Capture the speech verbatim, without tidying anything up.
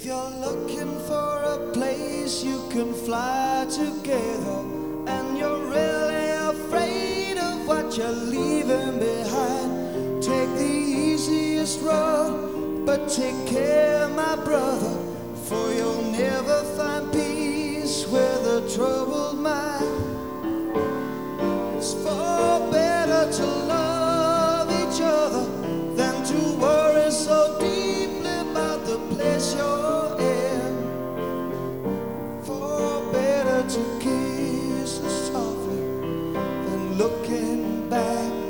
If you're looking for a place you can fly together, and you're really afraid of what you're leaving behind, take the easiest road, but take care, my brother, for you'll never find peace with a troubled mind. It's far better to love each other than to worry so deeply about the place you're in. Far better to kiss us softly than looking back